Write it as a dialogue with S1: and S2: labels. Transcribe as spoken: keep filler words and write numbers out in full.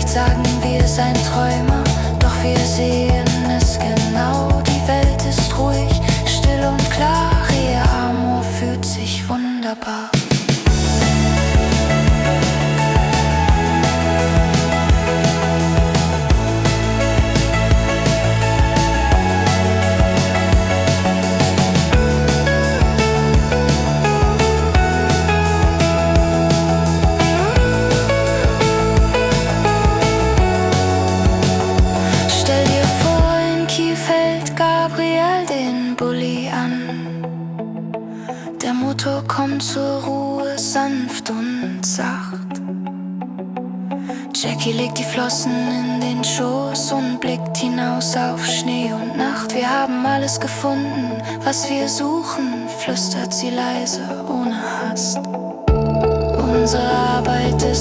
S1: sagen, wir seien Träumer, doch wir sehen es genau. Die Welt ist ruhig, still und klar, ihr Amor fühlt sich wunderbar. Der Motor kommt zur Ruhe, sanft und sacht. Jackie legt die Flossen in den Schoß und blickt hinaus auf Schnee und Nacht. Wir haben alles gefunden, was wir suchen, flüstert sie leise, ohne Hast. Unsere Arbeit ist